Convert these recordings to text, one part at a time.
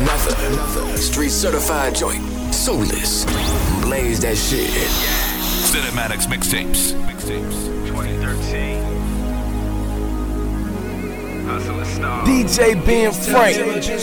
another street certified joint. Soulless. Blaze that shit. Cinematics Mixtapes. 2013. Hustler Star. DJ Ben Frank.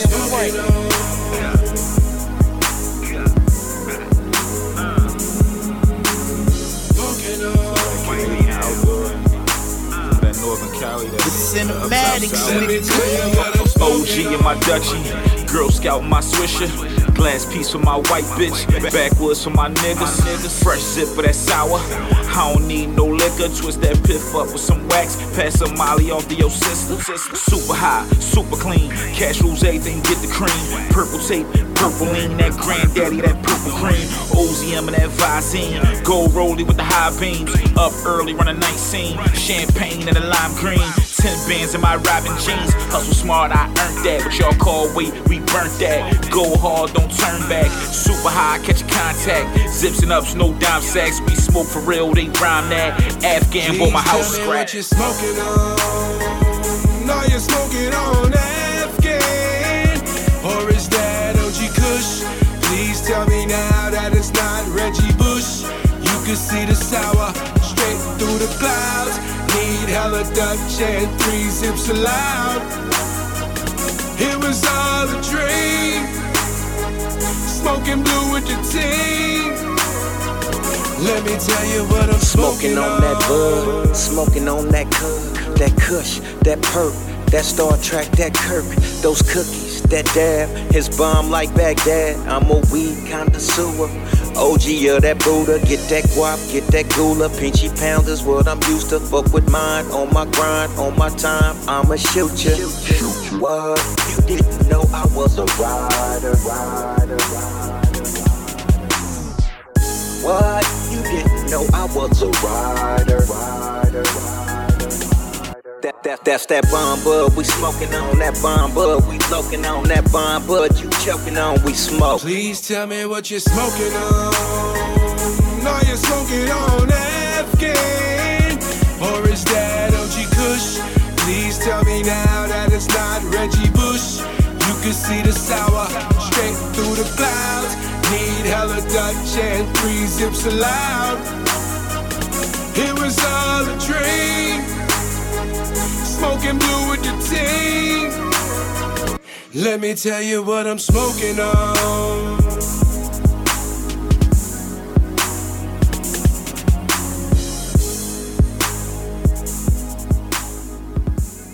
Northern Cali, The Cinematics Mixtapes. OG in my Dutchie, Girl Scout in my Swisher, glass piece for my white bitch, backwoods for my niggas, fresh zip for that sour. I don't need no liquor, twist that piff up with some wax, pass some molly off to your sister. Super high, super clean, cash rules everything, get the cream. Purple tape, purple lean, that granddaddy, that purple cream. OZM and that Visine, gold rollie with the high beams. Up early, run a night scene, champagne and a lime green. 10 bands in my Robin jeans, hustle smart, I earned that. What y'all call weight, we burnt that. Go hard, don't turn back. Super high, catch a contact. Zips and ups, no dime sacks. We smoke for real, they rhyme that. Afghan, bought my house scratch. What you smoking on? Are you smoking on Afghan? Or is that OG Kush? Please tell me now that it's not Reggie Bush. You can see the sour straight through the clouds. Need hella Dutch and 3 zips allowed. It was all a dream. Smoking blue with the team. Let me tell you what I'm smoking on. That bud, smoking on that cud, that kush, that perk, that Star Trek, that Kirk, those cookies, that dab, his bomb like Baghdad. I'm a weed connoisseur. OG of that Buddha, get that guap, get that gula. Pinchy pounds is what I'm used to. Fuck with mine, on my grind, on my time, I'ma shoot ya. What? You didn't know I was a rider. What? You didn't know I was a rider. That's that bomb bud, we smoking on that bomb bud. We loking on that bomb bud, you choking on, we smoke. Please tell me what you're smoking on. Are you smoking on Afghan? Or is that OG Kush? Please tell me now that it's not Reggie Bush. You can see the sour straight through the clouds. Need hella Dutch and 3 zips allowed. It was all a dream. Smoking blue with the team. Let me tell you what I'm smoking on.